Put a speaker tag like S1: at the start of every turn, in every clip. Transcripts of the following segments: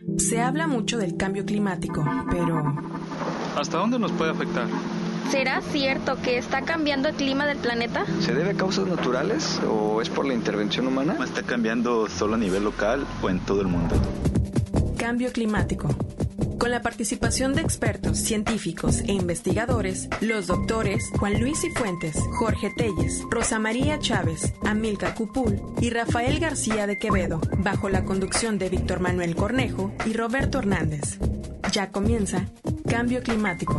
S1: Se habla mucho del cambio climático, pero
S2: ¿hasta dónde nos puede afectar?
S3: ¿Será cierto que está cambiando el clima del planeta?
S4: ¿Se debe a causas naturales o es por la intervención humana?
S5: ¿Está cambiando solo a nivel local o en todo el mundo?
S1: Cambio climático. Con la participación de expertos, científicos e investigadores, los doctores Juan Luis Cifuentes, Jorge Telles, Rosa María Chávez, Amílcar Cupul y Rafael García de Quevedo, bajo la conducción de Víctor Manuel Cornejo y Roberto Hernández. Ya comienza Cambio Climático.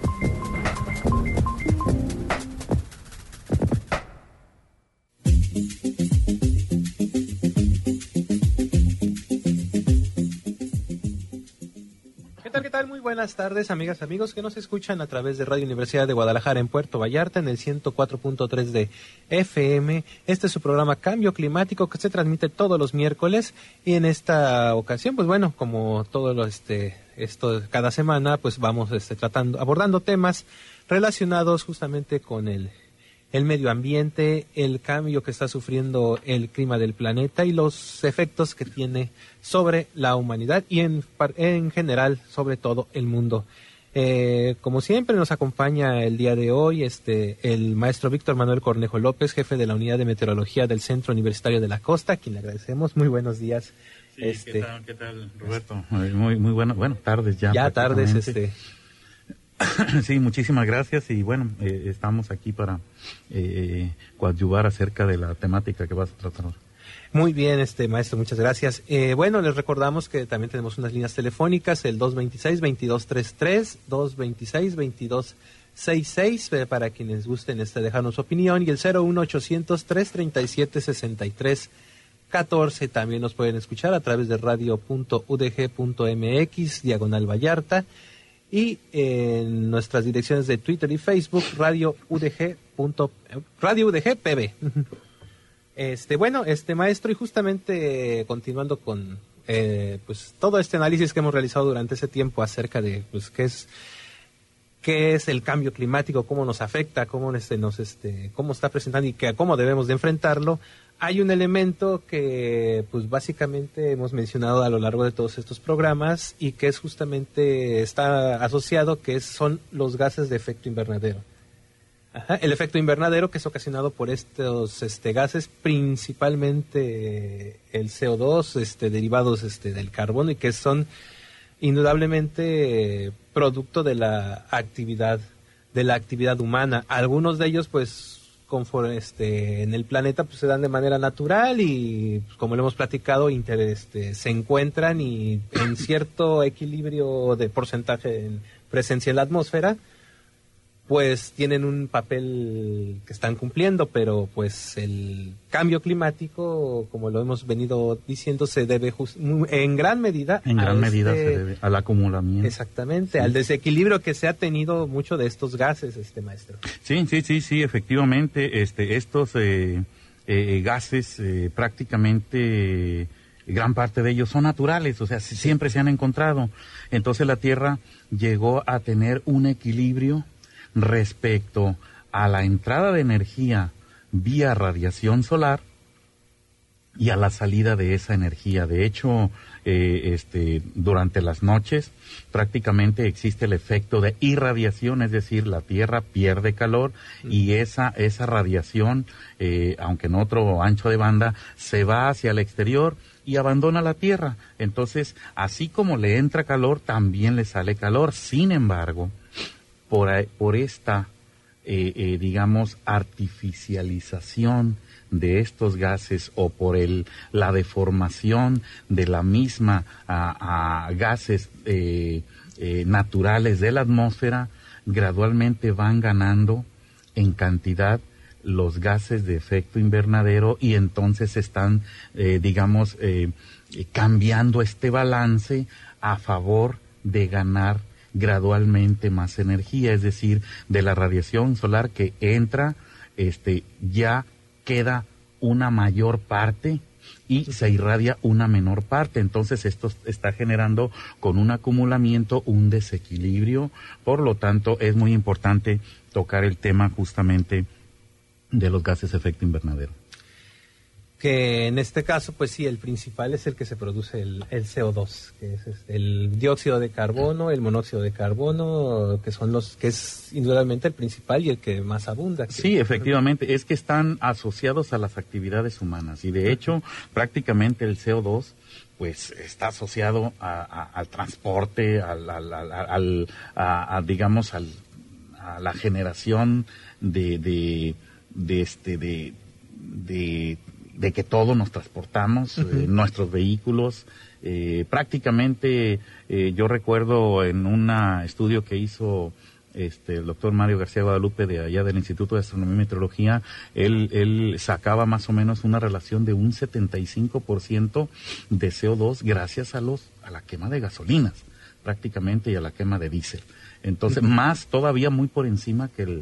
S6: ¿Qué tal? Muy buenas tardes, amigas, amigos que nos escuchan a través de Radio Universidad de Guadalajara en Puerto Vallarta en el 104.3 de FM. Este es su programa Cambio Climático que se transmite todos los miércoles y en esta ocasión, pues bueno, como todo esto cada semana, pues vamos abordando temas relacionados justamente con el medio ambiente, el cambio que está sufriendo el clima del planeta y los efectos que tiene sobre la humanidad y en general sobre todo el mundo. Como siempre nos acompaña el día de hoy el maestro Víctor Manuel Cornejo López, jefe de la Unidad de Meteorología del Centro Universitario de la Costa, a quien le agradecemos. Muy buenos días.
S7: Sí, ¿qué tal, Roberto? Muy buenas tardes ya.
S6: Ya tardes,
S7: Sí, muchísimas gracias y bueno, estamos aquí para coadyuvar acerca de la temática que vas a tratar.
S6: Muy bien, maestro, muchas gracias. Bueno, les recordamos que también tenemos unas líneas telefónicas, el 226-2233, 226-2266, para quienes gusten dejarnos su opinión, y el 01800-337-6314. También nos pueden escuchar a través de radio.udg.mx, /Vallarta, y en nuestras direcciones de Twitter y Facebook, Radio UDG PB. Bueno, maestro, y justamente continuando con pues todo este análisis que hemos realizado durante ese tiempo acerca de pues qué es el cambio climático, cómo nos afecta, cómo cómo está presentando y cómo debemos de enfrentarlo. Hay un elemento que pues básicamente hemos mencionado a lo largo de todos estos programas y que es justamente está asociado, son los gases de efecto invernadero. El efecto invernadero que es ocasionado por estos gases, principalmente el CO2, derivados del carbono, y que son indudablemente producto de la actividad humana. Algunos de ellos pues conforme en el planeta pues se dan de manera natural y pues, como lo hemos platicado, se encuentran y en cierto equilibrio de porcentaje en presencia en la atmósfera, pues tienen un papel que están cumpliendo, pero pues el cambio climático, como lo hemos venido diciendo, se debe en gran medida
S7: se debe al acumulamiento.
S6: Exactamente, sí. Al desequilibrio que se ha tenido mucho de estos gases, maestro.
S7: Sí, efectivamente, estos gases prácticamente gran parte de ellos son naturales, o sea, siempre se han encontrado. Entonces la Tierra llegó a tener un equilibrio respecto a la entrada de energía vía radiación solar y a la salida de esa energía. De hecho, durante las noches prácticamente existe el efecto de irradiación, es decir, la Tierra pierde calor y esa radiación, aunque en otro ancho de banda, se va hacia el exterior y abandona la Tierra. Entonces, así como le entra calor, también le sale calor. Sin embargo, por esta, digamos, artificialización de estos gases o por la deformación de la misma a gases naturales de la atmósfera, gradualmente van ganando en cantidad los gases de efecto invernadero y entonces están, cambiando este balance a favor de ganar gradualmente más energía, es decir, de la radiación solar que entra, ya queda una mayor parte y se irradia una menor parte. Entonces esto está generando con un acumulamiento un desequilibrio. Por lo tanto, es muy importante tocar el tema justamente de los gases de efecto invernadero.
S6: que en este caso, pues sí, el principal es el que se produce el CO2, que es el dióxido de carbono, el monóxido de carbono, que es indudablemente el principal y el que más abunda.
S7: Sí, efectivamente, es que están asociados a las actividades humanas y de hecho prácticamente el CO2 pues está asociado al transporte, digamos a la generación de que todos nos transportamos, nuestros vehículos. Prácticamente, yo recuerdo en un estudio que hizo el doctor Mario García Guadalupe de allá del Instituto de Astronomía y Meteorología, él sacaba más o menos una relación de un 75% de CO2 gracias a la quema de gasolinas, prácticamente, y a la quema de diésel. Entonces, más todavía muy por encima que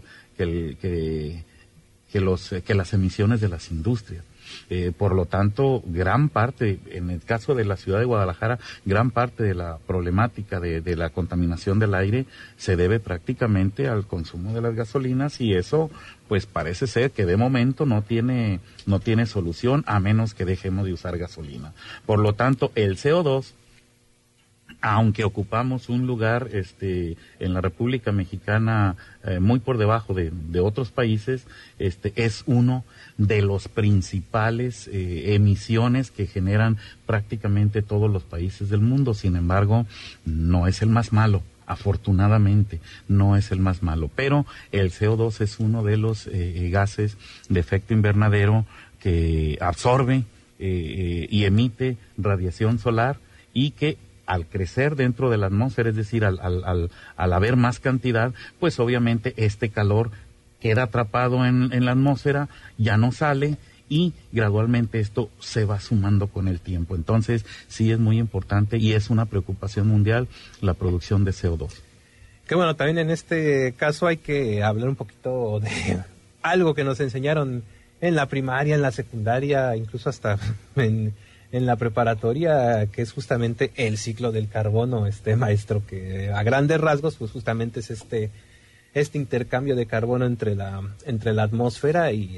S7: las emisiones de las industrias. Por lo tanto, gran parte, en el caso de la ciudad de Guadalajara, gran parte de la problemática de la contaminación del aire se debe prácticamente al consumo de las gasolinas, y eso pues parece ser que de momento no tiene solución, a menos que dejemos de usar gasolina. Por lo tanto, el CO2, aunque ocupamos un lugar en la República Mexicana muy por debajo de otros países, es uno de los principales emisiones que generan prácticamente todos los países del mundo. Sin embargo, no es el más malo. Afortunadamente no es el más malo, pero el CO2 es uno de los gases de efecto invernadero que absorbe y emite radiación solar, y que al crecer dentro de la atmósfera, es decir, al haber más cantidad, pues obviamente este calor queda atrapado en la atmósfera, ya no sale, y gradualmente esto se va sumando con el tiempo. Entonces, sí es muy importante y es una preocupación mundial la producción de CO2.
S6: Que bueno, también en este caso hay que hablar un poquito de algo que nos enseñaron en la primaria, en la secundaria, incluso hasta en la preparatoria, que es justamente el ciclo del carbono, maestro, que a grandes rasgos pues justamente es este intercambio de carbono entre la atmósfera y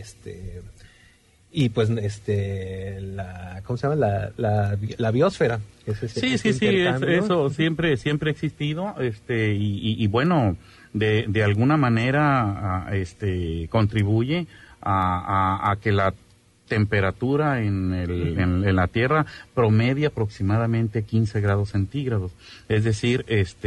S6: pues ¿cómo se llama? La biosfera.
S7: Sí, eso siempre ha existido, y bueno, de alguna manera contribuye a que la temperatura en la Tierra promedia aproximadamente 15 grados centígrados. Es decir,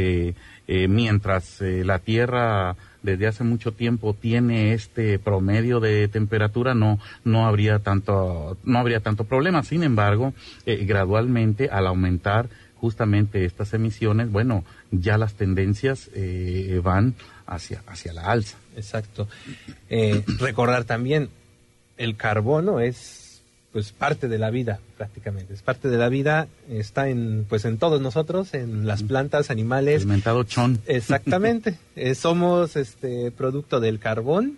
S7: mientras la Tierra desde hace mucho tiempo tiene este promedio de temperatura, no habría tanto problema. Sin embargo, gradualmente, al aumentar justamente estas emisiones, bueno, ya las tendencias van hacia la alza.
S6: Exacto. Recordar también, el carbono es pues parte de la vida, prácticamente. Es parte de la vida, está en todos nosotros, en las plantas, animales.
S7: El mentado chon.
S6: Exactamente. Somos producto del carbón.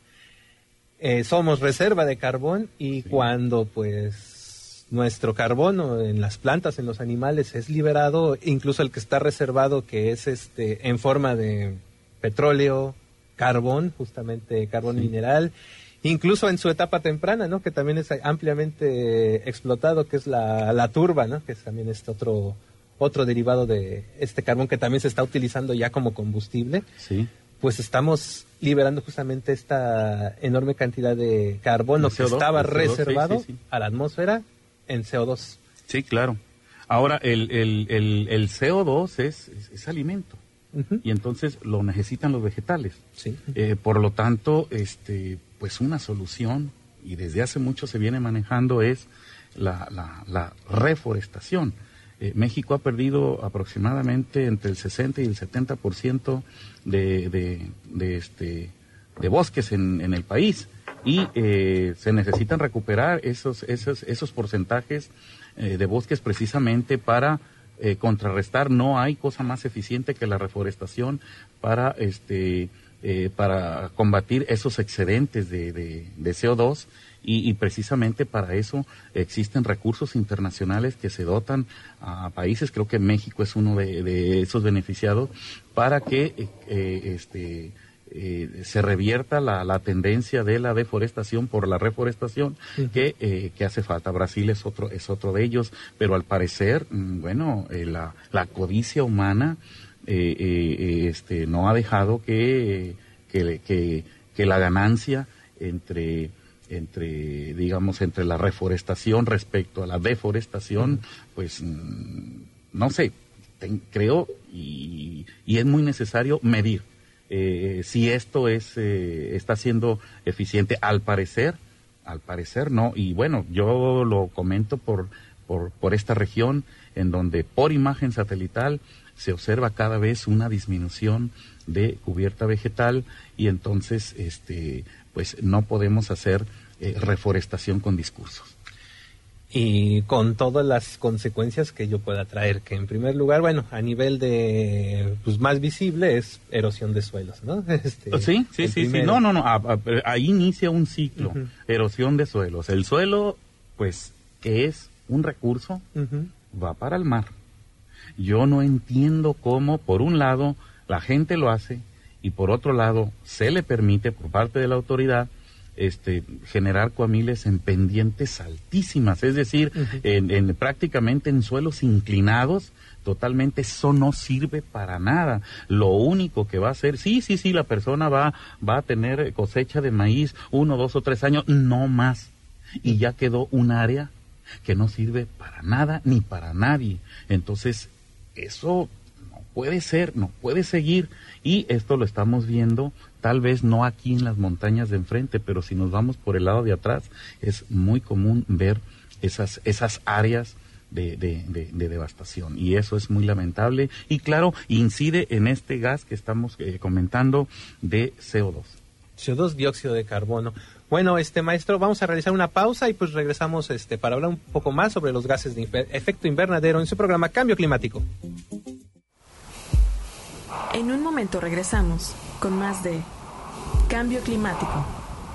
S6: Somos reserva de carbón, y sí, cuando pues nuestro carbono en las plantas, en los animales, es liberado, incluso el que está reservado, que es en forma de petróleo, carbón, justamente carbón, sí, mineral, incluso en su etapa temprana, ¿no? Que también es ampliamente explotado, que es la turba, ¿no? Que también es otro derivado de este carbón, que también se está utilizando ya como combustible.
S7: Sí.
S6: Pues estamos liberando justamente esta enorme cantidad de carbono CO2, que estaba reservado, sí, a la atmósfera en CO2.
S7: Sí, claro. Ahora, el CO2 es alimento. Uh-huh. Y entonces lo necesitan los vegetales.
S6: Sí.
S7: Por lo tanto, pues una solución, y desde hace mucho se viene manejando, es la reforestación. México ha perdido aproximadamente entre el 60 y el 70% de bosques en el país, y se necesitan recuperar esos porcentajes de bosques precisamente para contrarrestar. No hay cosa más eficiente que la reforestación para combatir esos excedentes de CO2, y precisamente para eso existen recursos internacionales que se dotan a países. Creo que México es uno de esos beneficiados, para que se revierta la tendencia de la deforestación por la reforestación que hace falta. Brasil es otro de ellos, pero al parecer, la codicia humana no ha dejado que la ganancia entre la reforestación respecto a la deforestación, pues no sé, creo y es muy necesario medir si esto está siendo eficiente. Al parecer no, y bueno, yo lo comento por esta región en donde por imagen satelital se observa cada vez una disminución de cubierta vegetal y entonces pues no podemos hacer reforestación con discursos.
S6: Y con todas las consecuencias que ello pueda traer, que en primer lugar, bueno, a nivel de, pues más visible es erosión de suelos, ¿no?
S7: Sí. No, ahí inicia un ciclo, erosión de suelos. El suelo, pues, que es un recurso, va para el mar. Yo no entiendo cómo, por un lado, la gente lo hace y por otro lado, se le permite por parte de la autoridad generar cuamiles en pendientes altísimas, es decir, prácticamente en suelos inclinados. Totalmente, eso no sirve para nada. Lo único que va a hacer, sí, la persona va a tener cosecha de maíz 1, 2 o 3 años, no más, y ya quedó un área que no sirve para nada ni para nadie. Entonces, eso no puede ser, no puede seguir, y esto lo estamos viendo tal vez no aquí en las montañas de enfrente, pero si nos vamos por el lado de atrás, es muy común ver esas áreas de devastación, y eso es muy lamentable, y claro, incide en este gas que estamos comentando de CO2.
S6: CO2, dióxido de carbono. Bueno, maestro, vamos a realizar una pausa y pues regresamos para hablar un poco más sobre los gases de efecto invernadero en su programa Cambio Climático.
S1: En un momento regresamos con más de Cambio Climático.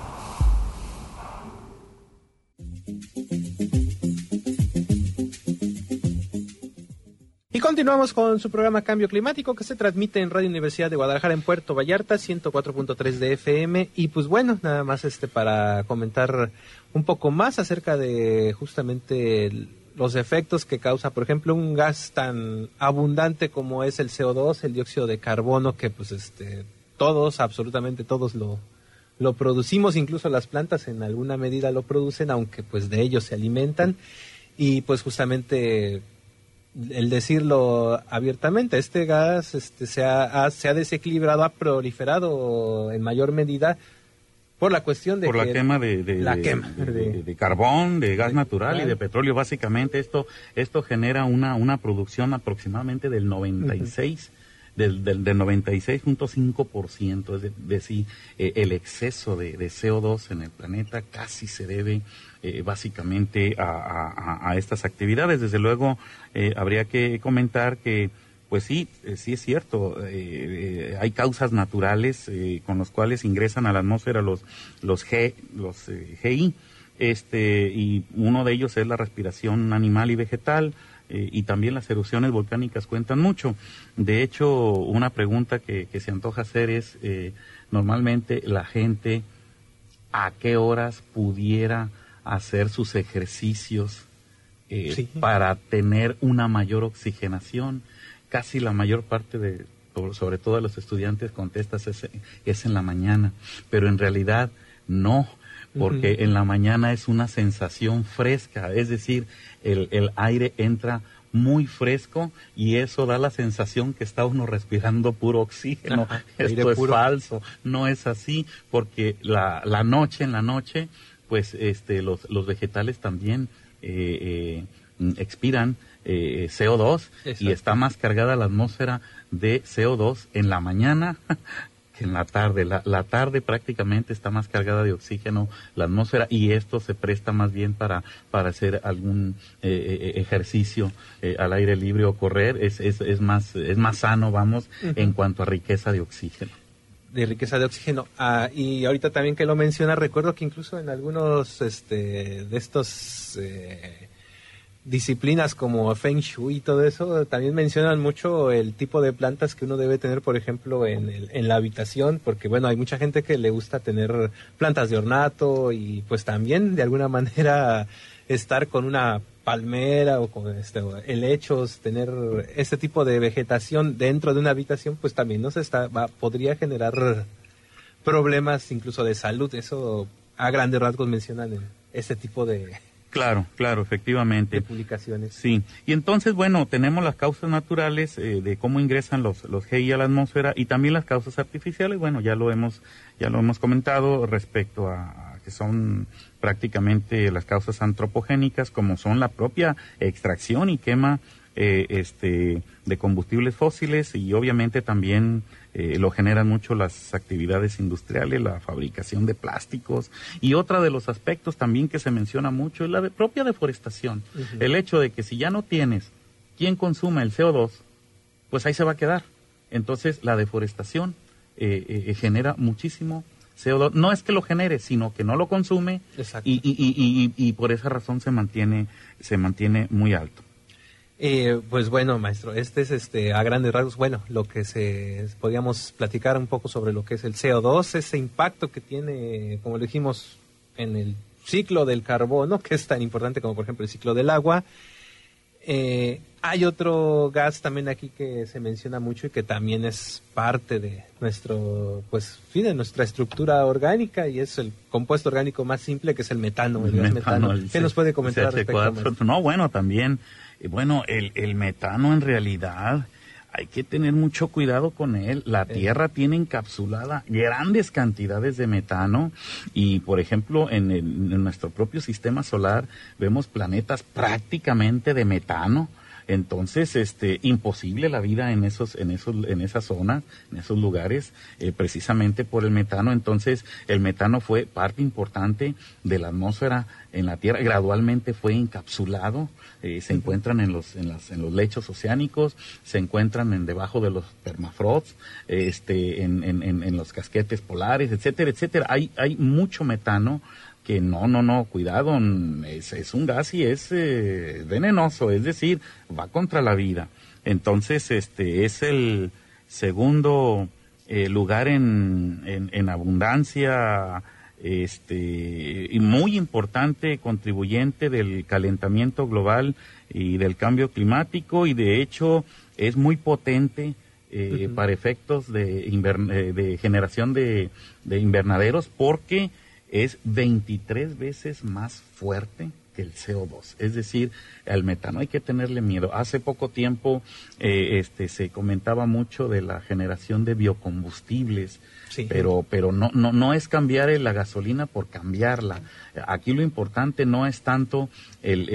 S6: Y continuamos con su programa Cambio Climático, que se transmite en Radio Universidad de Guadalajara en Puerto Vallarta, 104.3 de FM. Y pues bueno, nada más para comentar un poco más acerca de justamente los efectos que causa, por ejemplo, un gas tan abundante como es el CO2, el dióxido de carbono, que pues absolutamente todos lo producimos, incluso las plantas en alguna medida lo producen, aunque pues de ellos se alimentan. Y pues justamente el decirlo abiertamente, este gas se ha desequilibrado, ha proliferado en mayor medida por la cuestión de
S7: la quema de carbón, de gas natural y de petróleo. Básicamente esto genera una producción aproximadamente del 96 del 96.5%, es decir, el exceso de CO2 en el planeta casi se debe básicamente a estas actividades. Desde luego habría que comentar que pues sí es cierto, hay causas naturales con los cuales ingresan a la atmósfera los GI, y uno de ellos es la respiración animal y vegetal, y también las erupciones volcánicas cuentan mucho. De hecho, una pregunta que se antoja hacer es, normalmente la gente, ¿a qué horas pudiera hacer sus ejercicios para tener una mayor oxigenación? Casi la mayor parte sobre todo de los estudiantes contestas es en la mañana, pero en realidad no, porque en la mañana es una sensación fresca, es decir, el aire entra muy fresco y eso da la sensación que está uno respirando puro oxígeno. Esto es falso, no es así, porque en la noche, pues los vegetales también expiran CO2. Exacto. Y está más cargada la atmósfera de CO2 en la mañana que en la tarde. La tarde prácticamente está más cargada de oxígeno la atmósfera, y esto se presta más bien para hacer algún ejercicio al aire libre o correr. Es más sano, en cuanto a riqueza de oxígeno.
S6: Y ahorita también que lo menciona, recuerdo que incluso en algunos de estos disciplinas como Feng Shui y todo eso también mencionan mucho el tipo de plantas que uno debe tener, por ejemplo, en la habitación, porque bueno, hay mucha gente que le gusta tener plantas de ornato y pues también de alguna manera estar con una palmera o con helechos, tener este tipo de vegetación dentro de una habitación, pues también podría generar problemas incluso de salud. Eso a grandes rasgos mencionan en este tipo de
S7: Claro, efectivamente.
S6: De publicaciones.
S7: Sí, y entonces, bueno, tenemos las causas naturales de cómo ingresan los GI a la atmósfera y también las causas artificiales. Bueno, ya lo hemos comentado respecto a que son prácticamente las causas antropogénicas, como son la propia extracción y quema de combustibles fósiles, y obviamente también lo generan mucho las actividades industriales, la fabricación de plásticos, y otra de los aspectos también que se menciona mucho es la propia deforestación. Uh-huh. El hecho de que si ya no tienes quien consuma el CO2, pues ahí se va a quedar. Entonces la deforestación genera muchísimo CO2. No es que lo genere, sino que no lo consume. Exacto. Y por esa razón se mantiene muy alto.
S6: Pues bueno, maestro, este es a grandes rasgos, bueno, lo que podíamos platicar un poco sobre lo que es el CO2, ese impacto que tiene, como lo dijimos, en el ciclo del carbono, que es tan importante como por ejemplo el ciclo del agua. Hay otro gas también aquí que se menciona mucho y que también es parte de de nuestra estructura orgánica, y es el compuesto orgánico más simple, que es el metano, el gas metano. ¿Qué nos puede comentar respecto a esto?
S7: No, bueno, también, el metano en realidad hay que tener mucho cuidado con él. La Tierra tiene encapsulada grandes cantidades de metano y, por ejemplo, en nuestro propio sistema solar vemos planetas prácticamente de metano. Entonces, imposible la vida en esa zona, en esos lugares, precisamente por el metano. Entonces, el metano fue parte importante de la atmósfera en la Tierra. Gradualmente fue encapsulado. Se encuentran en los lechos oceánicos, se encuentran debajo de los permafrosts, en los casquetes polares, etcétera, etcétera. Hay mucho metano que no, cuidado, es un gas y es venenoso, es decir, va contra la vida. Entonces, es el segundo lugar en abundancia, y muy importante contribuyente del calentamiento global y del cambio climático, y de hecho es muy potente para efectos de generación de invernaderos, porque es 23 veces más fuerte que el CO2. Es decir, al metano hay que tenerle miedo. Hace poco tiempo se comentaba mucho de la generación de biocombustibles, sí, pero no es cambiar la gasolina por cambiarla. Aquí lo importante no es tanto el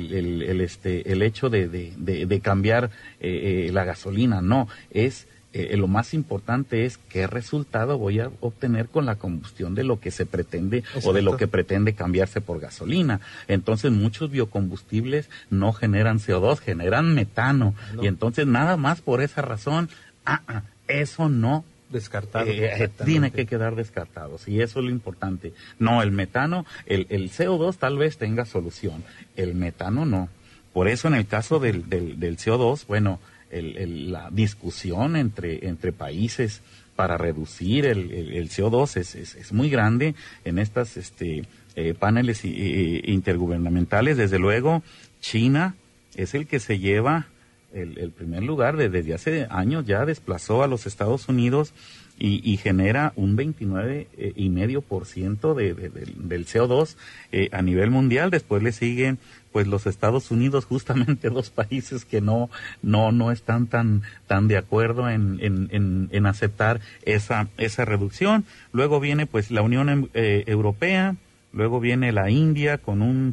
S7: hecho de cambiar la gasolina, no, es lo más importante es qué resultado voy a obtener con la combustión de lo que se pretende. Exacto. O de lo que pretende cambiarse por gasolina. Entonces muchos biocombustibles no generan CO2, generan metano. No. Y entonces nada más por esa razón, eso no
S6: descartado.
S7: Tiene que quedar descartado. Sí, eso es lo importante. No, el metano, el CO2 tal vez tenga solución, el metano no. Por eso en el caso del CO2, bueno, la discusión entre países para reducir el CO2 es muy grande en estas paneles intergubernamentales. Desde luego, China es el que se lleva el primer lugar. Desde hace años ya desplazó a los Estados Unidos y genera un 29.5% del CO2 a nivel mundial. Después le siguen pues los Estados Unidos, justamente dos países que no están tan de acuerdo en aceptar esa reducción. Luego viene pues la Unión Europea, luego viene la India con un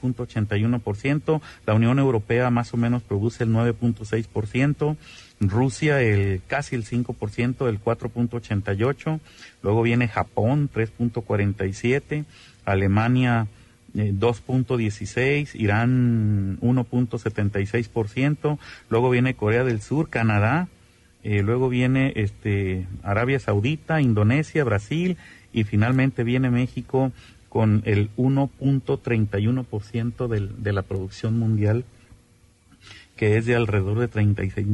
S7: 6.81%, la Unión Europea más o menos produce el 9.6%, Rusia casi el 5%, el 4.88%, luego viene Japón 3.47%, Alemania 2.16%, Irán 1.76%, luego viene Corea del Sur, Canadá, luego viene Arabia Saudita, Indonesia, Brasil, y finalmente viene México con el 1.31% de la producción mundial que es de alrededor de 36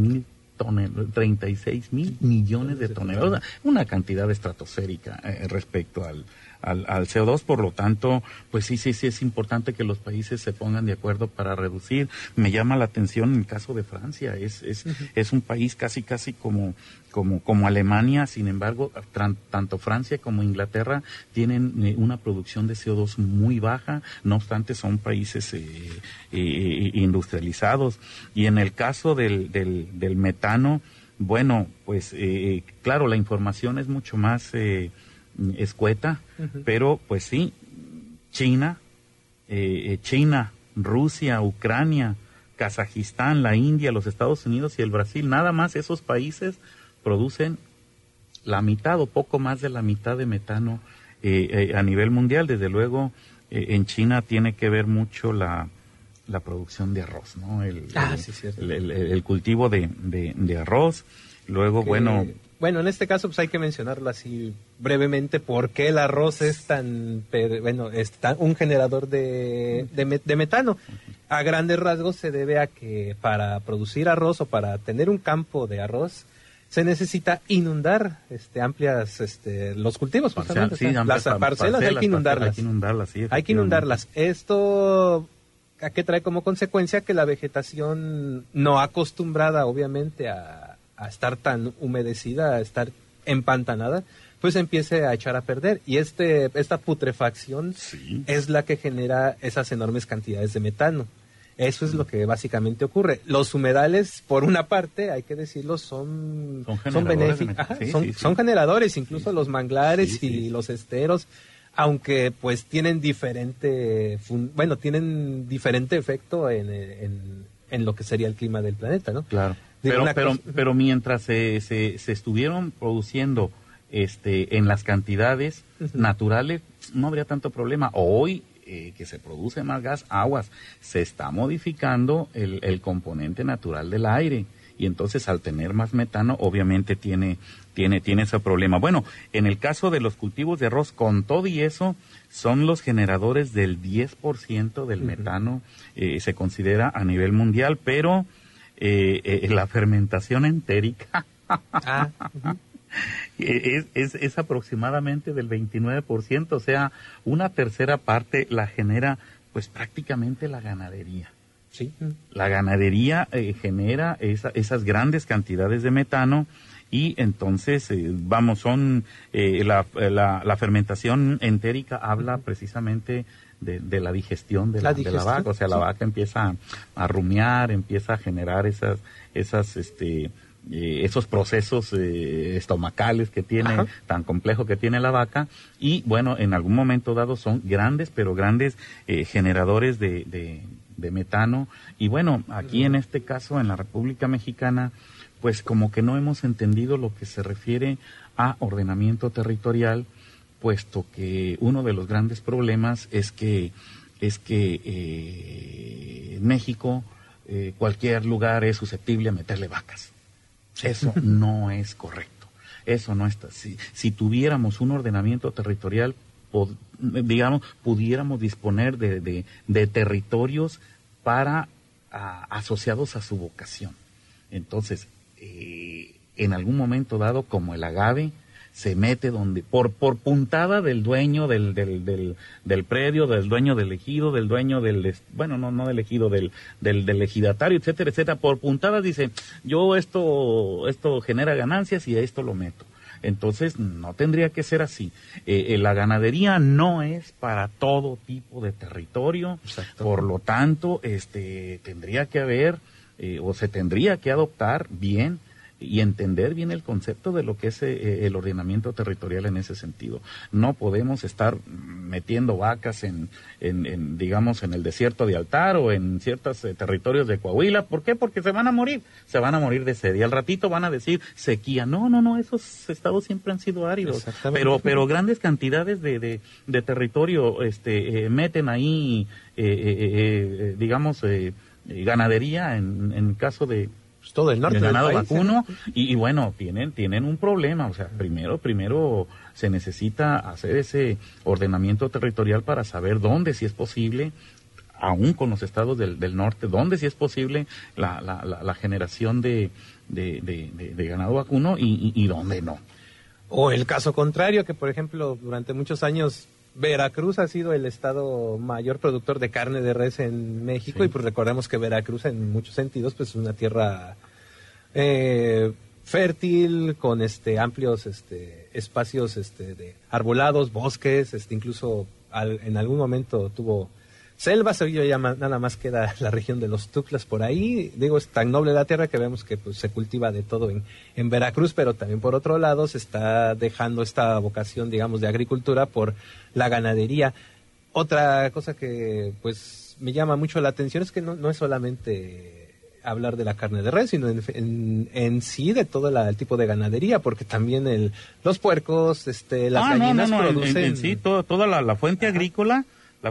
S7: mil millones de toneladas, una cantidad estratosférica respecto al CO2, por lo tanto, pues sí es importante que los países se pongan de acuerdo para reducir. Me llama la atención el caso de Francia, es un país casi como Alemania, sin embargo, tanto Francia como Inglaterra tienen una producción de CO2 muy baja, no obstante son países industrializados. Y en el caso del metano, bueno, pues claro, la información es mucho más escueta, pero pues sí, China, Rusia, Ucrania, Kazajistán, la India, los Estados Unidos y el Brasil, nada más esos países producen la mitad o poco más de la mitad de metano a nivel mundial. Desde luego, en China tiene que ver mucho la producción de arroz, ¿no? El cultivo de arroz. Luego, Bueno,
S6: en este caso pues hay que mencionarlo así brevemente, porque el arroz es tan un generador de metano. A grandes rasgos se debe a que para producir arroz o para tener un campo de arroz se necesita inundar amplias los cultivos, justamente. Las parcelas hay que inundarlas. Hay que inundarlas. Esto ¿a qué trae como consecuencia? Que la vegetación no acostumbrada, obviamente, a estar tan humedecida, a estar empantanada, pues empiece a echar a perder. Y esta putrefacción es la que genera esas enormes cantidades de metano. Eso es lo que básicamente ocurre. Los humedales, por una parte, hay que decirlo, son benéficos. Son generadores, incluso los manglares y los esteros, aunque pues tienen diferente efecto en lo que sería el clima del planeta, ¿no? Claro.
S7: Pero mientras se estuvieron produciendo en las cantidades naturales, no habría tanto problema. Hoy que se produce más gas, se está modificando el componente natural del aire, y entonces al tener más metano obviamente tiene ese problema. Bueno, en el caso de los cultivos de arroz, con todo y eso, son los generadores del 10% del metano, se considera a nivel mundial, pero la fermentación entérica es aproximadamente del 29%, o sea, una tercera parte la genera pues prácticamente la ganadería. Sí. La ganadería genera esas grandes cantidades de metano, y entonces la fermentación entérica habla precisamente de la digestión de la vaca. O sea, la vaca empieza a rumiar, empieza a generar esos procesos estomacales que tiene, tan complejo que tiene la vaca, y bueno, en algún momento dado son grandes generadores de metano. Y bueno, aquí en este caso, en la República Mexicana, pues como que no hemos entendido lo que se refiere a ordenamiento territorial, puesto que uno de los grandes problemas es que en México cualquier lugar es susceptible a meterle vacas. Eso no es correcto. Eso no está. Si tuviéramos un ordenamiento territorial, pudiéramos disponer de territorios para asociados a su vocación. Entonces, en algún momento dado, como el agave, se mete donde por puntada del dueño del predio, del dueño del ejido, del dueño no del ejido, del ejidatario, etcétera, por puntadas dice, yo esto genera ganancias y a esto lo meto. Entonces no tendría que ser así. La ganadería no es para todo tipo de territorio. Exacto. Por lo tanto, tendría que haber o se tendría que adoptar bien y entender bien el concepto de lo que es el ordenamiento territorial en ese sentido. No podemos estar metiendo vacas en el desierto de Altar o en ciertos territorios de Coahuila. ¿Por qué? Porque se van a morir de sed, y al ratito van a decir sequía. No, esos estados siempre han sido áridos, pero grandes cantidades de territorio meten ahí ganadería en el caso de
S6: todo el norte
S7: del ganado
S6: del país,
S7: vacuno, y bueno, tienen un problema. O sea, primero se necesita hacer ese ordenamiento territorial para saber dónde, si es posible, aún con los estados del norte, donde sí es posible la generación de ganado vacuno y donde no.
S6: O el caso contrario, que por ejemplo durante muchos años Veracruz ha sido el estado mayor productor de carne de res en México, sí. Y pues recordemos que Veracruz en muchos sentidos pues es una tierra fértil, con amplios espacios de arbolados, bosques, incluso en algún momento tuvo selvas. Hoy ya nada más queda la región de los Tuxtlas por ahí. Digo, es tan noble la tierra que vemos que pues, se cultiva de todo en Veracruz, pero también por otro lado se está dejando esta vocación, digamos, de agricultura por la ganadería. Otra cosa que pues me llama mucho la atención es que no es solamente hablar de la carne de res, sino en sí de todo el tipo de ganadería, porque también los puercos, las gallinas producen...
S7: En sí, toda la fuente agrícola,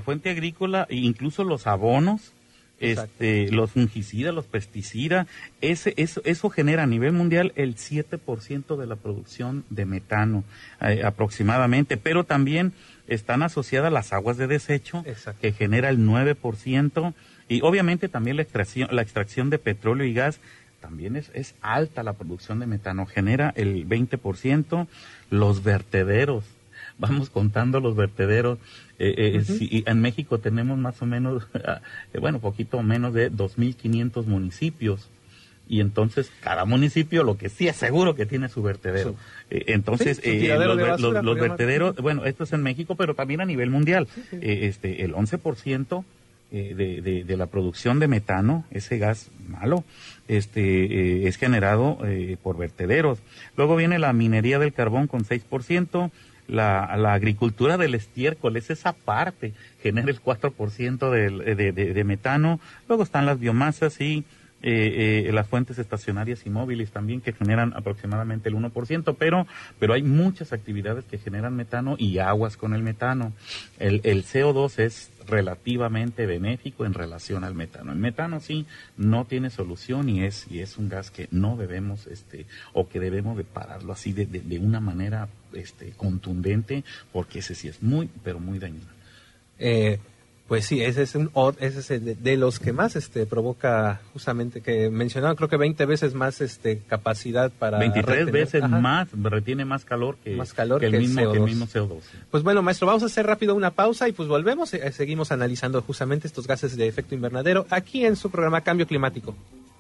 S7: e incluso los abonos, los fungicidas, los pesticidas, eso genera a nivel mundial el 7% de la producción de metano aproximadamente, pero también están asociadas las aguas de desecho, exacto, que genera el 9%, y obviamente también la extracción de petróleo y gas, también es alta la producción de metano, genera el 20%, los vertederos, vamos contando los vertederos. Sí, en México tenemos más o menos, poquito menos de 2.500 municipios, y entonces cada municipio lo que sí es seguro que tiene su vertedero. Entonces, los vertederos, esto es en México, pero también a nivel mundial, el 11% de la producción de metano, ese gas malo, es generado por vertederos. Luego viene la minería del carbón con 6%, la agricultura del estiércol, es esa parte, genera el 4% de metano. Luego están las biomasas y las fuentes estacionarias y móviles también, que generan aproximadamente el 1%, pero hay muchas actividades que generan metano y aguas con el metano. El CO2 es relativamente benéfico en relación al metano. El metano sí no tiene solución y es un gas que no debemos o que debemos de pararlo así de una manera contundente, porque ese sí es muy, pero muy dañino.
S6: Pues sí, ese es de los que más provoca, justamente, que mencionaba, creo que 20 veces más capacidad para
S7: 23 veces más, retiene más calor que el mismo CO2.
S6: Pues bueno, maestro, vamos a hacer rápido una pausa y pues volvemos, seguimos analizando justamente estos gases de efecto invernadero aquí en su programa Cambio Climático.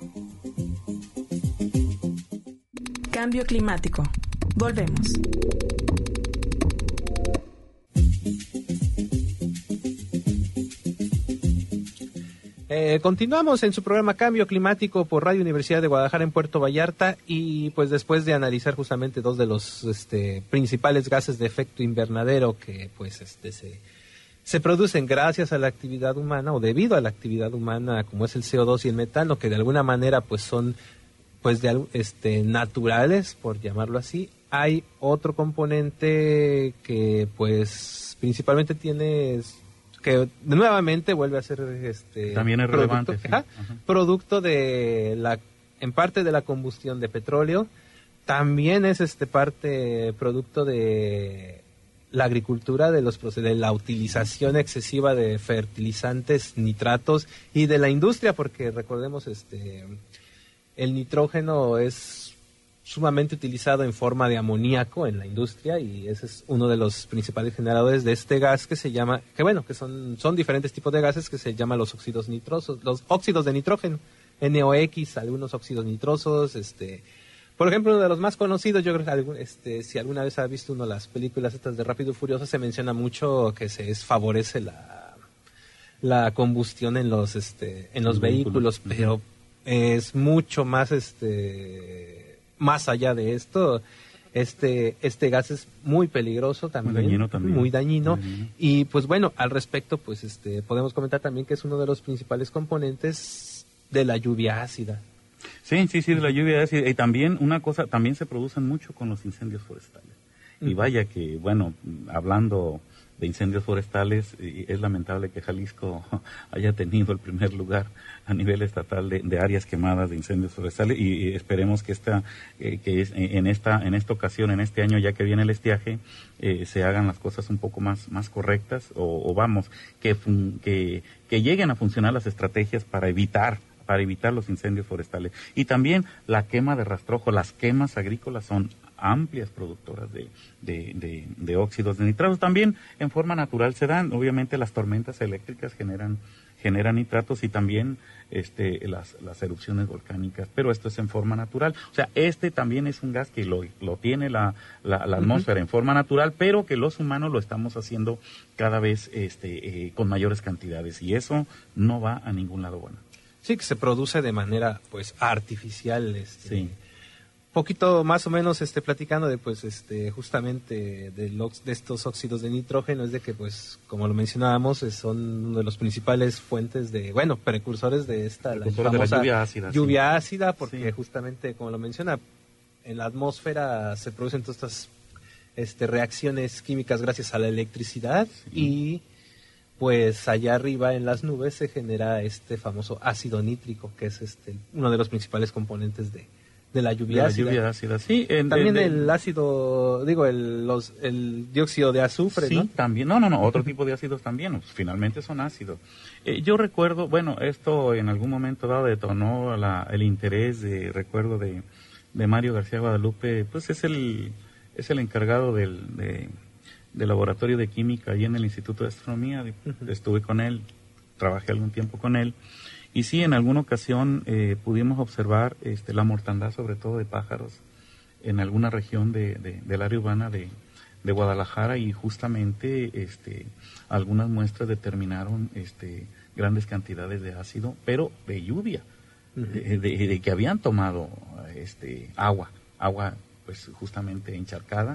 S1: Cambio Climático. Volvemos.
S6: Continuamos en su programa Cambio Climático por Radio Universidad de Guadalajara en Puerto Vallarta, y pues después de analizar justamente dos de los principales gases de efecto invernadero que pues se producen gracias a la actividad humana o debido a la actividad humana, como es el CO2 y el metano, que de alguna manera pues son pues naturales, por llamarlo así, hay otro componente que pues principalmente que nuevamente vuelve a ser
S7: también es relevante,
S6: producto en parte de la combustión de petróleo, también es parte producto de la agricultura, de la utilización excesiva de fertilizantes, nitratos, y de la industria, porque recordemos el nitrógeno es sumamente utilizado en forma de amoníaco en la industria, y ese es uno de los principales generadores de este gas que son diferentes tipos de gases que se llaman los óxidos nitrosos, los óxidos de nitrógeno, NOx, algunos óxidos nitrosos, por ejemplo, uno de los más conocidos, yo creo que si alguna vez ha visto uno de las películas estas de Rápido y Furioso, se menciona mucho que favorece la combustión en los vehículos, pero es mucho más más allá de esto. Este gas es muy peligroso también, muy dañino. Y pues bueno, al respecto, pues podemos comentar también que es uno de los principales componentes de la lluvia ácida.
S7: Sí, de la lluvia ácida. Y también también se producen mucho con los incendios forestales. Y vaya que, hablando incendios forestales, y es lamentable que Jalisco haya tenido el primer lugar a nivel estatal de áreas quemadas de incendios forestales, y esperemos que en esta ocasión, en este año ya que viene el estiaje, se hagan las cosas un poco más correctas, o vamos, que lleguen a funcionar las estrategias para evitar los incendios forestales. Y también la quema de rastrojo, las quemas agrícolas son amplias productoras de óxidos de nitratos. También en forma natural se dan, obviamente las tormentas eléctricas generan nitratos, y también las erupciones volcánicas, pero esto es en forma natural. O sea, también es un gas que lo tiene la atmósfera en forma natural, pero que los humanos lo estamos haciendo cada vez con mayores cantidades, y eso no va a ningún lado bueno.
S6: Sí, que se produce de manera pues artificial,
S7: sí.
S6: Poquito más o menos platicando de pues justamente de estos óxidos de nitrógeno, es de que pues como lo mencionábamos son uno de los principales fuentes precursores de la famosa lluvia ácida, porque sí, justamente como lo menciona, en la atmósfera se producen todas estas reacciones químicas gracias a la electricidad, sí, y pues allá arriba en las nubes se genera este famoso ácido nítrico, que es uno de los principales componentes de la lluvia ácida.
S7: Sí,
S6: también el ácido, el dióxido de azufre,
S7: sí,
S6: ¿no?
S7: También, no, otro tipo de ácidos también, pues, finalmente son ácidos. Yo recuerdo, esto en algún momento dado detonó el interés recuerdo de Mario García Guadalupe, pues es el encargado del laboratorio de química allí en el Instituto de Astronomía. Estuve con él, trabajé algún tiempo con él, y sí, en alguna ocasión pudimos observar la mortandad, sobre todo de pájaros, en alguna región del área urbana de Guadalajara, y justamente algunas muestras determinaron grandes cantidades de ácido, pero de lluvia, de que habían tomado agua pues justamente encharcada,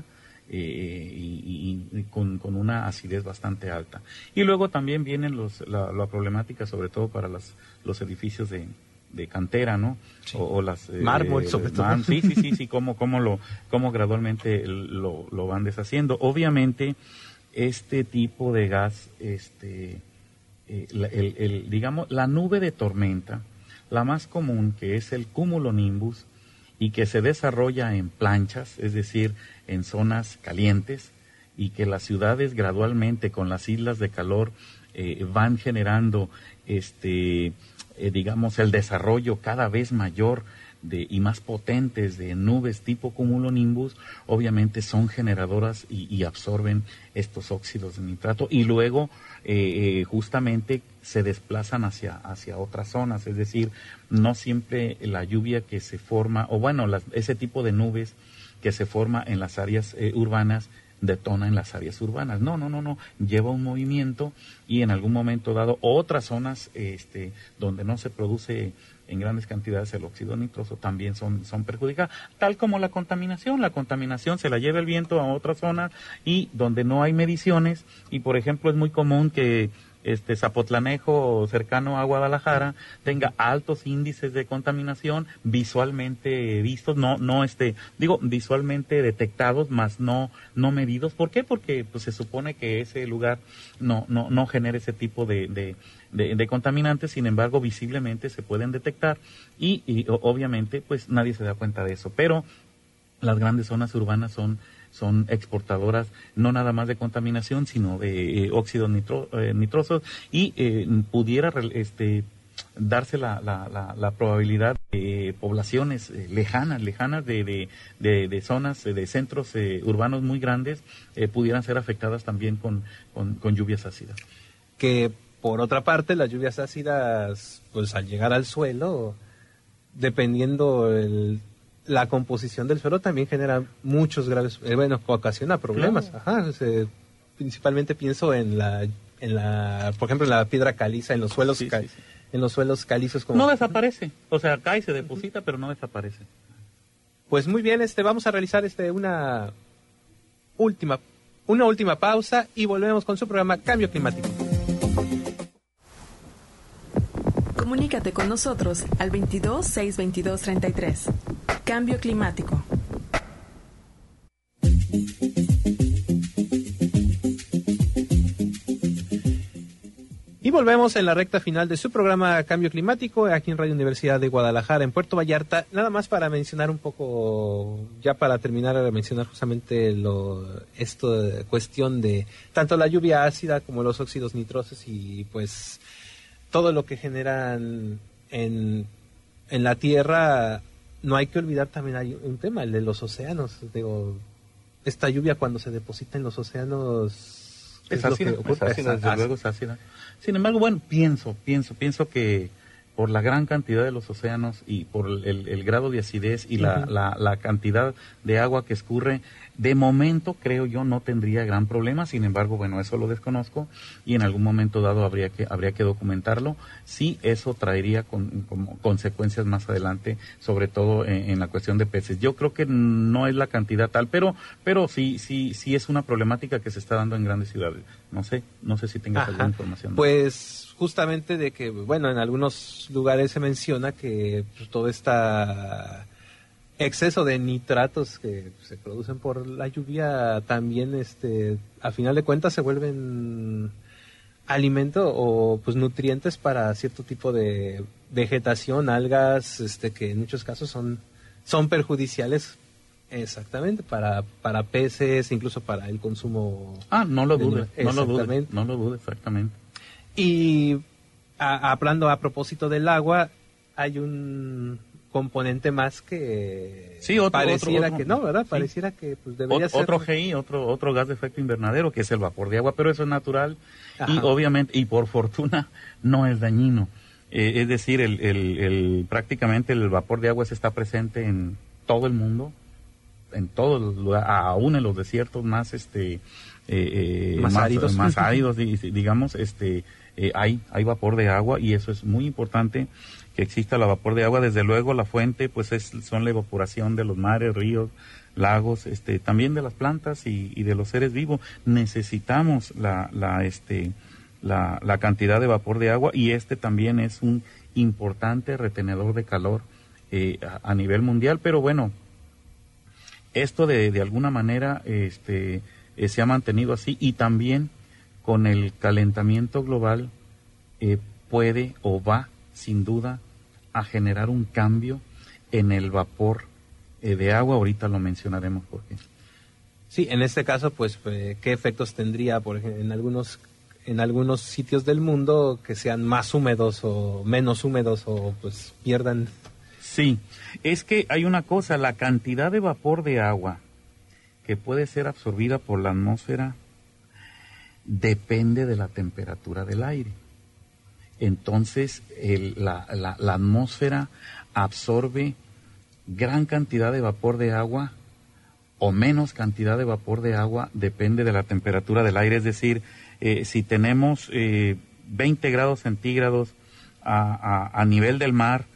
S7: y con una acidez bastante alta. Y luego también vienen la problemática, sobre todo para los edificios de cantera, ¿no?
S6: Sí.
S7: O las
S6: mármol, sobre todo.
S7: Sí, cómo gradualmente lo van deshaciendo. Obviamente este tipo de gas, digamos, la nube de tormenta, la más común, que es el cumulonimbus, y que se desarrolla en planchas, es decir, en zonas calientes, y que las ciudades gradualmente con las islas de calor van generando digamos, el desarrollo cada vez mayor y más potentes de nubes tipo cumulonimbus. Obviamente son generadoras y absorben estos óxidos de nitrato, y luego justamente se desplazan hacia otras zonas. Es decir, no siempre la lluvia que se forma, ese tipo de nubes que se forma en las áreas urbanas detona en las áreas urbanas. No, lleva un movimiento, y en algún momento dado otras zonas donde no se produce en grandes cantidades el óxido nitroso también son perjudicadas, tal como la contaminación. La contaminación se la lleva el viento a otras zonas, y donde no hay mediciones, y por ejemplo es muy común que Zapotlanejo, cercano a Guadalajara, tenga altos índices de contaminación visualmente vistos, visualmente detectados, más no medidos. ¿Por qué? Porque pues se supone que ese lugar no genera ese tipo de contaminantes. Sin embargo, visiblemente se pueden detectar, y obviamente pues nadie se da cuenta de eso. Pero las grandes zonas urbanas son exportadoras no nada más de contaminación, sino de óxidos nitrosos, y pudiera darse la probabilidad de poblaciones lejanas de zonas, de centros urbanos muy grandes, pudieran ser afectadas también con lluvias ácidas.
S6: Que por otra parte, las lluvias ácidas, pues al llegar al suelo, dependiendo la composición del suelo, también genera muchos graves, ocasiona problemas. Claro. Principalmente pienso por ejemplo, en la piedra caliza, en los suelos, en los suelos calizos.
S7: No desaparece, o sea, cae, se deposita, pero no desaparece.
S6: Pues muy bien, vamos a realizar una última pausa, y volvemos con su programa Cambio Climático.
S1: Comunícate con nosotros al 22 622 33. Cambio Climático.
S6: volvemos en la recta final de su programa Cambio Climático, aquí en Radio Universidad de Guadalajara, en Puerto Vallarta. Nada más para mencionar un poco, ya para terminar de mencionar justamente cuestión de tanto la lluvia ácida como los óxidos nitrosos y pues todo lo que generan en la Tierra. No hay que olvidar también hay un tema, el de los océanos. Digo, esta lluvia cuando se deposita en los océanos
S7: es ácida, desde luego es ácida. Sin embargo, bueno, pienso que por la gran cantidad de los océanos y por el grado de acidez y la cantidad de agua que escurre, de momento, creo yo, no tendría gran problema. Sin embargo, bueno, eso lo desconozco y en algún momento dado habría que documentarlo. Sí, eso traería como consecuencias más adelante, sobre todo en la cuestión de peces. Yo creo que no es la cantidad tal, pero sí es una problemática que se está dando en grandes ciudades. No sé si tengas alguna información.
S6: Pues justamente de que, bueno, en algunos lugares se menciona que pues, todo esta exceso de nitratos que se producen por la lluvia también a final de cuentas se vuelven alimento o pues nutrientes para cierto tipo de vegetación, algas, que en muchos casos son perjudiciales exactamente para peces, incluso para el consumo.
S7: No lo dudes, exactamente.
S6: Y hablando a propósito del agua, hay un componente más que pareciera que no, ¿verdad? Pareciera que pues debería ser
S7: otro GI, otro gas de efecto invernadero, que es el vapor de agua, pero eso es natural. Y obviamente, y por fortuna, no es dañino. Es decir, prácticamente el vapor de agua está presente en todo el mundo, en todos los lugares, aún en los desiertos más áridos, digamos, hay vapor de agua y eso es muy importante que exista el vapor de agua. Desde luego la fuente pues son la evaporación de los mares, ríos, lagos, también de las plantas y de los seres vivos. Necesitamos la cantidad de vapor de agua y también es un importante retenedor de calor a nivel mundial, pero bueno, esto de alguna manera se ha mantenido así y también con el calentamiento global puede o va sin duda a generar un cambio en el vapor de agua. Ahorita lo mencionaremos por qué.
S6: Sí, en este caso, pues, ¿qué efectos tendría, por ejemplo, en algunos sitios del mundo que sean más húmedos o menos húmedos o pues pierdan?
S7: Sí, es que hay una cosa, la cantidad de vapor de agua que puede ser absorbida por la atmósfera depende de la temperatura del aire. Entonces, la atmósfera absorbe gran cantidad de vapor de agua o menos cantidad de vapor de agua, depende de la temperatura del aire. Es decir, si tenemos 20 grados centígrados a nivel del mar,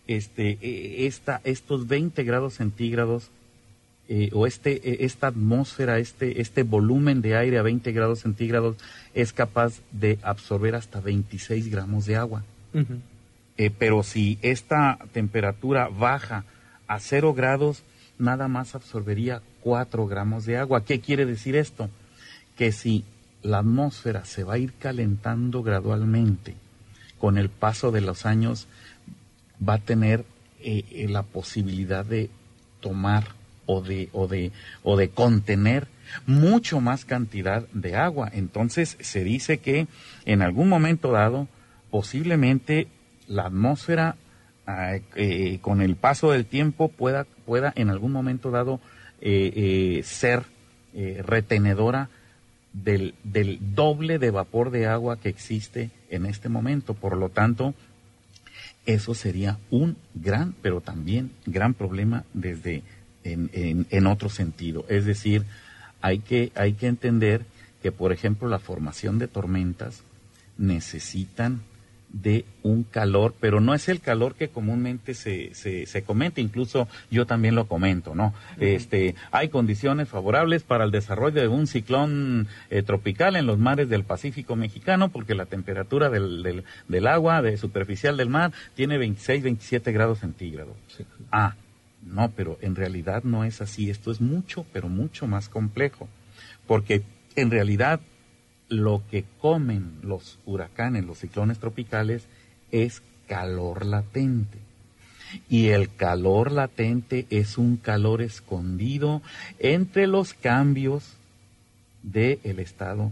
S7: estos 20 grados centígrados o esta atmósfera, este volumen de aire a 20 grados centígrados es capaz de absorber hasta 26 gramos de agua. Uh-huh. Pero si esta temperatura baja a 0 grados, nada más absorbería 4 gramos de agua. ¿Qué quiere decir esto? Que si la atmósfera se va a ir calentando gradualmente, con el paso de los años va a tener la posibilidad de tomar o de contener mucho más cantidad de agua. Entonces se dice que en algún momento dado posiblemente la atmósfera con el paso del tiempo pueda en algún momento dado ser retenedora del doble de vapor de agua que existe en este momento. Por lo tanto, eso sería un gran, pero también gran problema en otro sentido. Es decir, hay que entender que, por ejemplo, la formación de tormentas necesitan de un calor, pero no es el calor que comúnmente se comenta, incluso yo también lo comento, ¿no? Uh-huh. Hay condiciones favorables para el desarrollo de un ciclón tropical en los mares del Pacífico mexicano, porque la temperatura del agua superficial del mar tiene 26, 27 grados centígrados. Sí. No, pero en realidad no es así. Esto es mucho, pero mucho más complejo, porque en realidad lo que comen los huracanes, los ciclones tropicales, es calor latente. Y el calor latente es un calor escondido entre los cambios del estado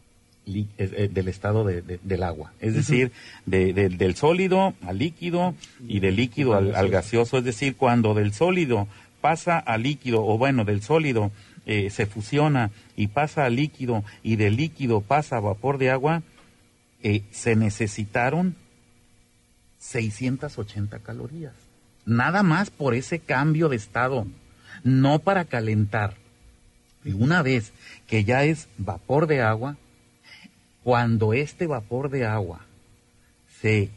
S7: del agua, es decir, del sólido al líquido y del líquido al gaseoso. Es decir, cuando del sólido pasa al líquido, o bueno, del sólido se fusiona y pasa al líquido, y del líquido pasa a vapor de agua, se necesitaron 680 calorías. Nada más por ese cambio de estado, no para calentar. Y una vez que ya es vapor de agua, cuando este vapor de agua se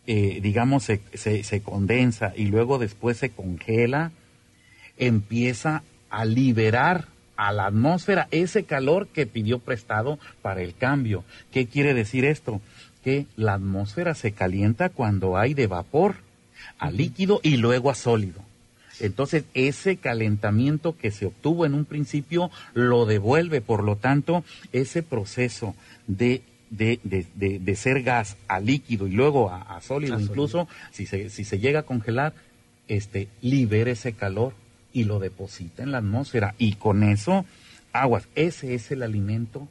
S7: condensa y luego después se congela, empieza a liberar a la atmósfera ese calor que pidió prestado para el cambio. ¿Qué quiere decir esto? Que la atmósfera se calienta cuando hay de vapor a líquido y luego a sólido. Entonces, ese calentamiento que se obtuvo en un principio lo devuelve. Por lo tanto, ese proceso de ser gas a líquido y luego a sólido, incluso si se llega a congelar, libera ese calor y lo deposita en la atmósfera. Y con eso, aguas, ese es el alimento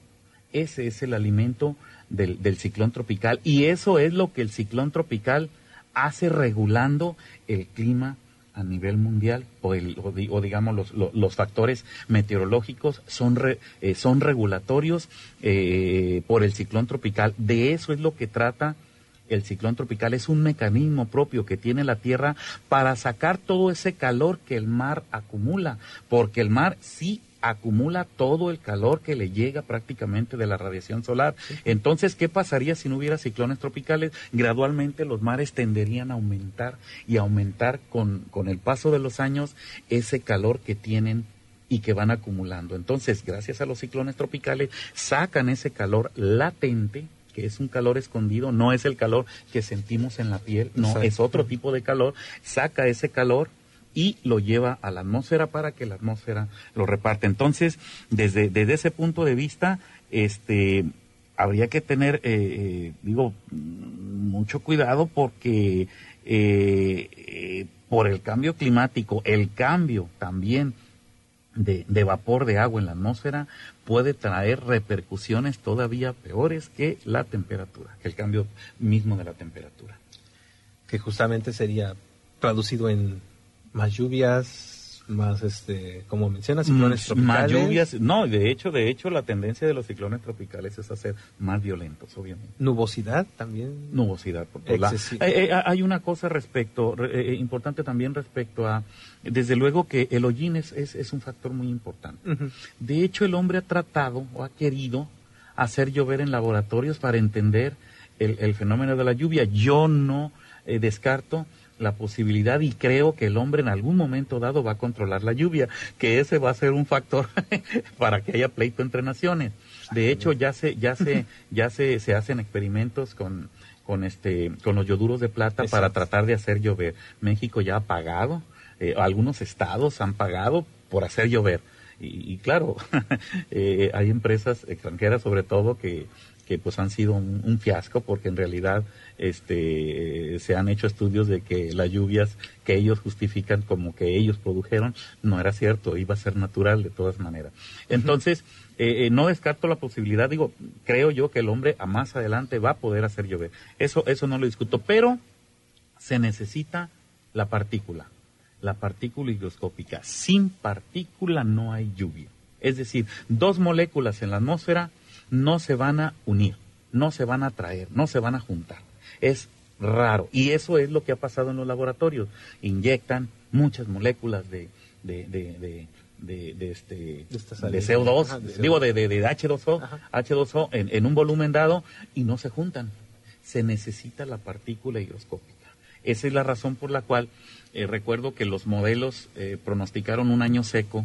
S7: del ciclón tropical. Y eso es lo que el ciclón tropical hace regulando el clima a nivel mundial, o digamos los factores meteorológicos son regulatorios por el ciclón tropical. De eso es lo que trata el ciclón tropical. Es un mecanismo propio que tiene la Tierra para sacar todo ese calor que el mar acumula, porque el mar sí acumula todo el calor que le llega prácticamente de la radiación solar. Entonces, ¿qué pasaría si no hubiera ciclones tropicales? Gradualmente los mares tenderían a aumentar y a aumentar con el paso de los años ese calor que tienen y que van acumulando. Entonces, gracias a los ciclones tropicales, sacan ese calor latente, que es un calor escondido, no es el calor que sentimos en la piel, no, exacto, es otro tipo de calor, saca ese calor y lo lleva a la atmósfera para que la atmósfera lo reparte. Entonces, desde ese punto de vista, habría que tener, mucho cuidado, porque por el cambio climático, el cambio también de vapor de agua en la atmósfera puede traer repercusiones todavía peores que la temperatura, que el cambio mismo de la temperatura.
S6: Que justamente sería traducido en más lluvias, más como mencionas, ciclones tropicales. Más lluvias,
S7: no, de hecho la tendencia de los ciclones tropicales es a ser más violentos, obviamente.
S6: Nubosidad también.
S7: Nubosidad por todos lados. Hay una cosa importante también respecto a, desde luego que el hollín es un factor muy importante. Uh-huh. De hecho, el hombre ha tratado o ha querido hacer llover en laboratorios para entender el fenómeno de la lluvia. Yo no descarto la posibilidad, y creo que el hombre en algún momento dado va a controlar la lluvia, que ese va a ser un factor para que haya pleito entre naciones. De hecho, ya se hacen experimentos con los yoduros de plata. Exacto. Para tratar de hacer llover. México ya ha pagado, algunos estados han pagado por hacer llover. Y claro, hay empresas extranjeras sobre todo que pues han sido un fiasco, porque en realidad se han hecho estudios de que las lluvias que ellos justifican como que ellos produjeron no era cierto, iba a ser natural de todas maneras. Entonces, no descarto la posibilidad, creo yo que el hombre a más adelante va a poder hacer llover. Eso no lo discuto, pero se necesita la partícula higroscópica. Sin partícula no hay lluvia. Es decir, dos moléculas en la atmósfera no se van a unir, no se van a atraer, no se van a juntar. Es raro. Y eso es lo que ha pasado en los laboratorios. Inyectan muchas moléculas de CO2, de H2O, ajá, H2O en un volumen dado, y no se juntan. Se necesita la partícula higroscópica. Esa es la razón por la cual recuerdo que los modelos pronosticaron un año seco,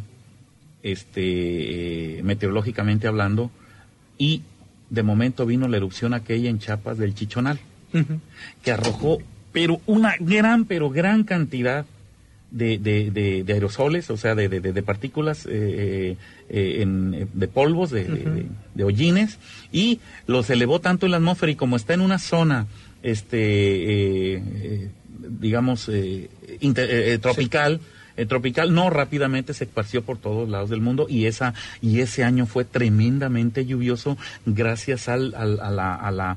S7: meteorológicamente hablando, y de momento vino la erupción aquella en Chiapas del Chichonal, uh-huh, que arrojó una gran cantidad de aerosoles, o sea, de partículas de polvos, de hollines, y los elevó tanto en la atmósfera, y como está en una zona tropical, no, rápidamente se esparció por todos lados del mundo, y ese año fue tremendamente lluvioso gracias a la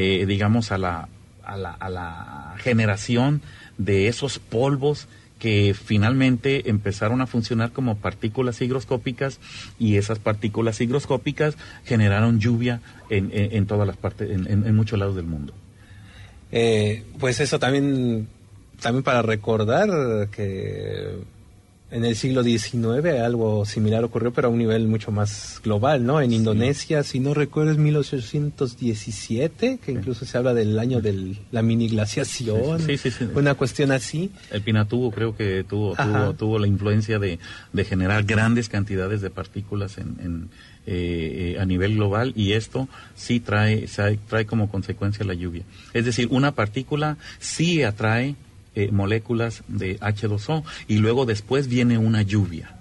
S7: generación de esos polvos que finalmente empezaron a funcionar como partículas higroscópicas, y esas partículas higroscópicas generaron lluvia en todas las partes, en muchos lados del mundo.
S6: Pues eso también para recordar que en el siglo XIX algo similar ocurrió, pero a un nivel mucho más global, ¿no? En Indonesia, si no recuerdo, es 1817, que incluso se habla del año de la mini glaciación,
S7: sí.
S6: Una cuestión así.
S7: El Pinatubo creo que tuvo la influencia de generar grandes cantidades de partículas a nivel global, y esto sí trae como consecuencia la lluvia. Es decir, una partícula sí atrae moléculas de H2O, y luego después viene una lluvia.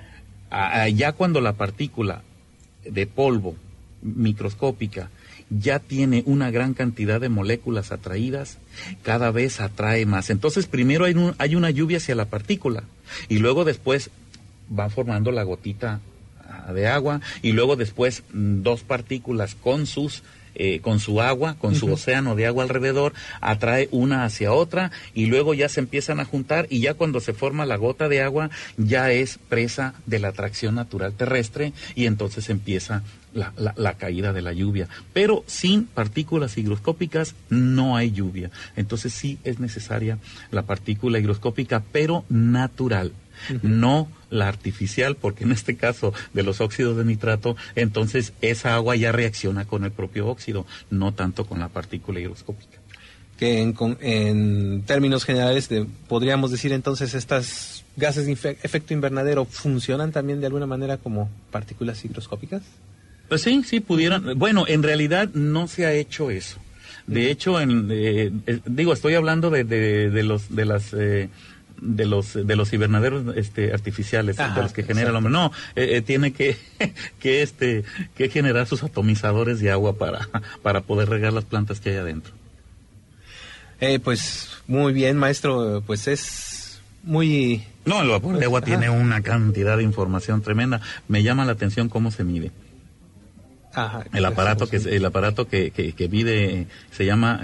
S7: Ya cuando la partícula de polvo microscópica ya tiene una gran cantidad de moléculas atraídas, cada vez atrae más. Entonces primero hay una lluvia hacia la partícula, y luego después va formando la gotita de agua, y luego después dos partículas con su agua, con su océano de agua alrededor, atrae una hacia otra, y luego ya se empiezan a juntar, y ya cuando se forma la gota de agua ya es presa de la atracción natural terrestre, y entonces empieza la caída de la lluvia. Pero sin partículas higroscópicas no hay lluvia. Entonces sí es necesaria la partícula higroscópica, pero natural. No la artificial, porque en este caso de los óxidos de nitrato, entonces esa agua ya reacciona con el propio óxido, no tanto con la partícula higroscópica.
S6: Que en términos generales podríamos decir entonces estas gases de efecto invernadero funcionan también de alguna manera como partículas higroscópicas.
S7: Pues sí, pudieran. Bueno, en realidad no se ha hecho eso. De hecho, estoy hablando de los invernaderos artificiales, de los que genera el hombre. No, tiene que generar sus atomizadores de agua para poder regar las plantas que hay adentro.
S6: Pues muy bien, maestro, pues es muy...
S7: No, el vapor de agua tiene una cantidad de información tremenda. Me llama la atención cómo se mide.
S6: Ajá,
S7: el aparato que mide se llama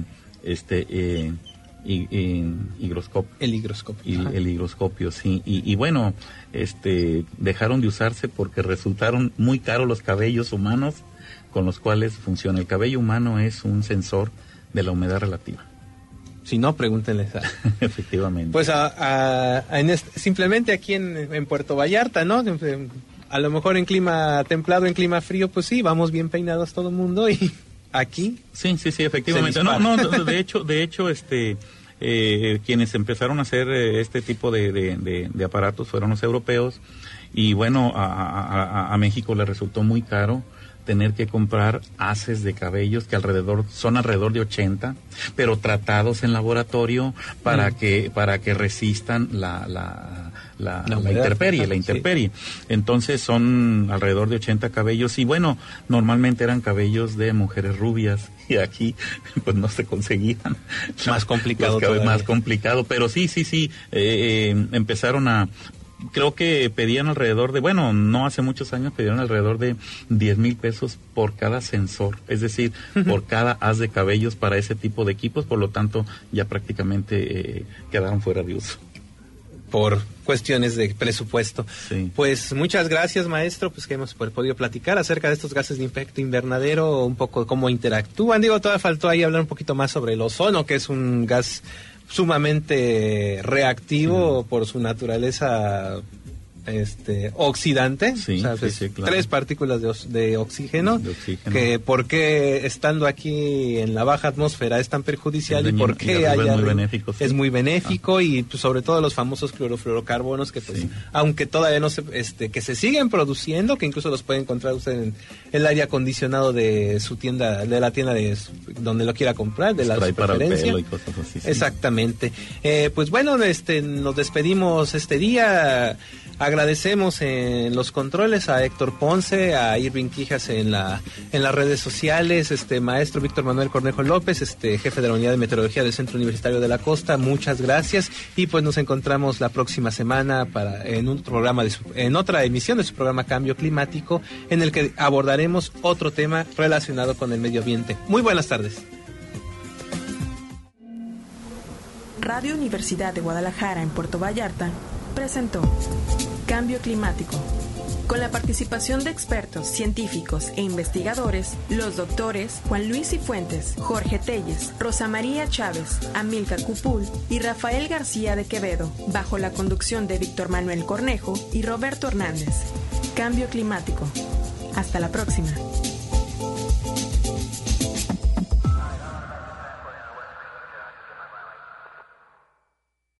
S7: higroscopio.
S6: El higroscopio.
S7: El higroscopio, sí. Y bueno, dejaron de usarse porque resultaron muy caros los cabellos humanos con los cuales funciona. El cabello humano es un sensor de la humedad relativa.
S6: Si no, pregúntenles.
S7: Efectivamente.
S6: Pues simplemente aquí en Puerto Vallarta, ¿no? A lo mejor en clima templado, en clima frío, pues sí, vamos bien peinados todo el mundo, y aquí...
S7: Sí, efectivamente. No, de hecho, quienes empezaron a hacer este tipo de aparatos fueron los europeos, y bueno, a México le resultó muy caro tener que comprar haces de cabellos que son alrededor de 80, pero tratados en laboratorio para que resistan la intemperie. Entonces son alrededor de 80 cabellos, y bueno, normalmente eran cabellos de mujeres rubias, y aquí pues no se conseguían.
S6: Más complicado.
S7: Más complicado, pero sí, empezaron a... Creo que pedían no hace muchos años, pedían alrededor de 10,000 pesos por cada sensor, es decir, por cada haz de cabellos para ese tipo de equipos, por lo tanto ya prácticamente quedaron fuera de uso.
S6: Por cuestiones de presupuesto.
S7: Sí.
S6: Pues muchas gracias, maestro, pues que hemos podido platicar acerca de estos gases de efecto invernadero, un poco cómo interactúan. Todavía faltó ahí hablar un poquito más sobre el ozono, que es un gas sumamente reactivo por su naturaleza oxidante,
S7: Sí,
S6: o sea,
S7: sí, sí, claro.
S6: 3 partículas de oxígeno, que por qué estando aquí en la baja atmósfera es tan perjudicial y por qué allá
S7: es muy benéfico, sí.
S6: es muy benéfico y pues, sobre todo los famosos clorofluorocarbonos que pues
S7: Sí.
S6: aunque todavía no se que se siguen produciendo, que incluso los puede encontrar usted en el aire acondicionado de su tienda, de la tienda donde lo quiera comprar, de la
S7: Spray para el
S6: preferencia.
S7: pelo y cosas así. Sí.
S6: Exactamente. Pues bueno, nos despedimos este día. Agradecemos en los controles a Héctor Ponce, a Irving Quijas en las redes sociales, maestro Víctor Manuel Cornejo López, jefe de la Unidad de Meteorología del Centro Universitario de la Costa. Muchas gracias y pues nos encontramos la próxima semana en otra emisión de su programa Cambio Climático, en el que abordaremos otro tema relacionado con el medio ambiente. Muy buenas tardes.
S1: Radio Universidad de Guadalajara en Puerto Vallarta presentó Cambio Climático, con la participación de expertos, científicos e investigadores, los doctores Juan Luis Cifuentes, Jorge Telles, Rosa María Chávez, Amílcar Cupul y Rafael García de Quevedo, bajo la conducción de Víctor Manuel Cornejo y Roberto Hernández. Cambio Climático. Hasta la próxima.